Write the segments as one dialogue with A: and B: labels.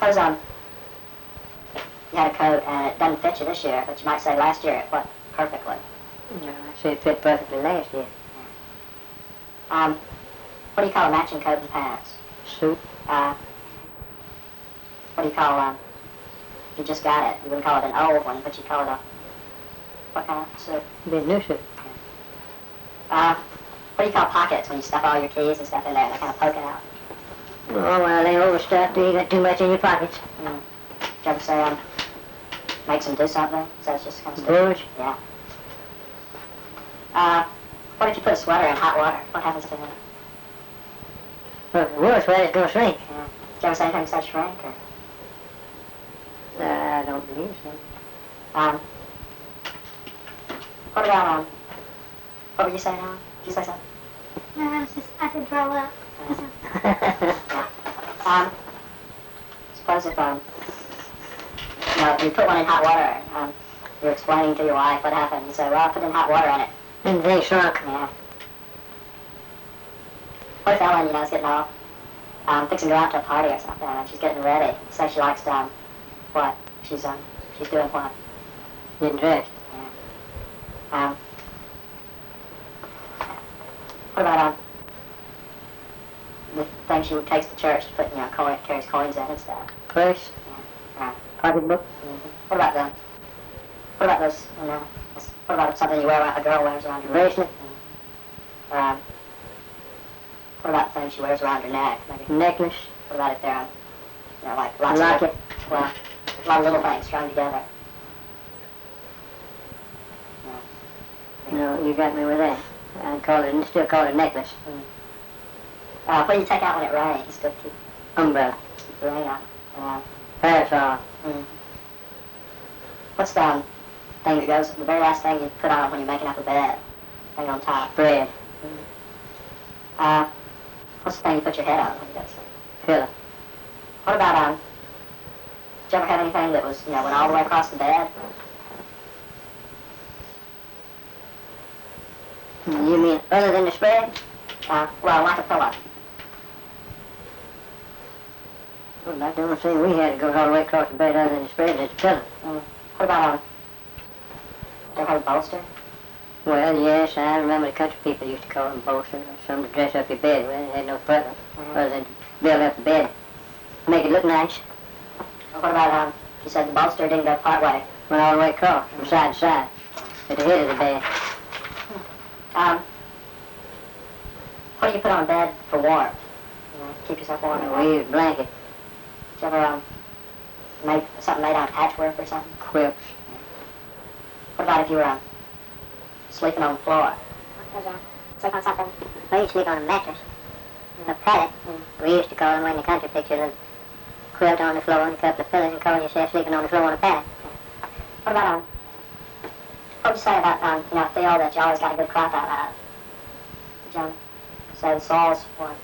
A: Suppose you had a coat and it doesn't fit you this year, but you might say last year it fit perfectly.
B: No, I say it fit perfectly last year.
A: What do you call a matching coat and pants?
B: Suit.
A: What do you call, you just got it. You wouldn't call it an old one, but you call it a, what kind of suit?
B: Be a new suit.
A: What do you call pockets when you stuff all your keys and stuff in there and they kind of poke it out?
B: Oh, well, they overstuffed. You got too much in your pockets.
A: Did you ever say, makes them do something? So it's just kind of
B: Bulge?
A: Yeah. What if you put a sweater in hot water? What happens to it?
B: Well, if it was wet, it's going to shrink.
A: Yeah. Did you ever say anything said shrink? Or?
B: I don't believe so.
A: What about, what were you saying, Alan? Did you say something?
C: No, I said grow up.
A: Yeah. Suppose if, you put one in hot water, you're explaining to your wife what happened. You say, well, I put in hot water in it.
B: And they shrunk.
A: Yeah. What if Ellen, is getting all, fixing to go out to a party or something, and she's getting ready. Say she likes to, what? She's doing what?
B: Getting dressed.
A: Yeah. What about, the thing she takes to church to put, carries coins in and stuff?
B: Purse.
A: Yeah.
B: Pocketbook.
A: What about those, what about something you wear, a girl wears around your
B: Bracelet.
A: What about things she wears around her neck? Maybe?
B: Necklace.
A: What about if they're, like lots
B: Locket.
A: of, well, a lot of little things strung together?
B: No, you got me with that. Still call it a necklace.
A: What do you take out when it rains to keep
B: Umbrella.
A: the rain out?
B: Parasol.
A: What's the thing that goes, the very last thing you put on when you're making up a bed? Thing on top.
B: Spread.
A: What's the thing you put your head on when you go to sleep?
B: Pillow.
A: What about, did you ever have anything that was, went all the way across the bed?
B: You mean other than the spread?
A: Well, like a pillow.
B: Well, I don't think we had to go all the way across the bed other than the spread as a pillow.
A: What about, do you have a bolster?
B: Well, yes, I remember the country people used to call them bolsters, or something to dress up your bed with. It had no purpose other than to build up the bed, make it look nice.
A: What about, you said the bolster didn't go part way.
B: Went all the way across, from side to side, at the head of the bed.
A: What do you put on bed for warmth? Keep yourself warm.
B: We use a blanket,
A: Did you ever, make something made out of patchwork or something?
B: quilts.
A: What about if you were, sleeping on the floor?
C: Sleep on something.
B: We used to sleep on a mattress, a pallet. We used to call them in the country pictures a quilt on the floor and a couple of pillows and call yourself sleeping on the floor on a pallet.
A: What about, what would you say about, a field that you always got a good crop out of? John? So the soil's what?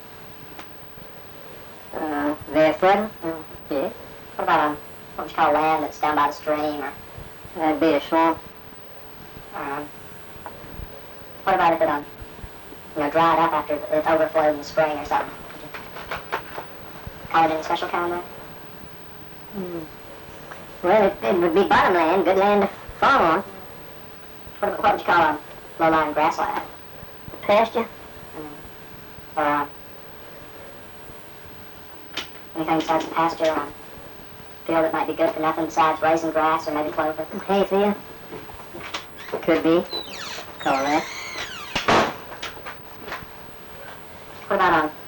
B: Very fertile? Yeah.
A: What about, what would you call land that's down by the stream or?
B: That'd be the swamp.
A: What about if it, dried up after it overflowed in the spring or something? Call it any special kind of land?
B: Well, it would be bottomland, good land to farm on.
A: What would you call a low-lying grassland?
B: Pasture.
A: Or, anything besides the pasture on field that might be good for nothing besides raising grass or maybe clover?
B: Hayfield. Could be. Call that.
A: What about